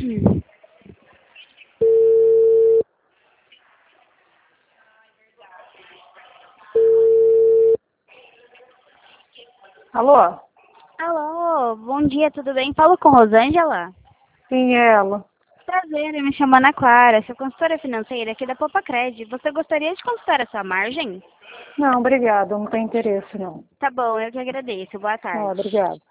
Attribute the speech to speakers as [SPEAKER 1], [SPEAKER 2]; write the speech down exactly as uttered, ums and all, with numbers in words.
[SPEAKER 1] Alô?
[SPEAKER 2] Alô, bom dia, tudo bem? Falo com Rosângela?
[SPEAKER 1] Sim, é ela.
[SPEAKER 2] Prazer, me chamo Ana Clara, sou consultora financeira aqui da Popacred. Você gostaria de consultar a sua margem?
[SPEAKER 1] Não, obrigada, não tem interesse não.
[SPEAKER 2] Tá bom, eu que agradeço. Boa
[SPEAKER 1] Ah,
[SPEAKER 2] tarde.
[SPEAKER 1] obrigada.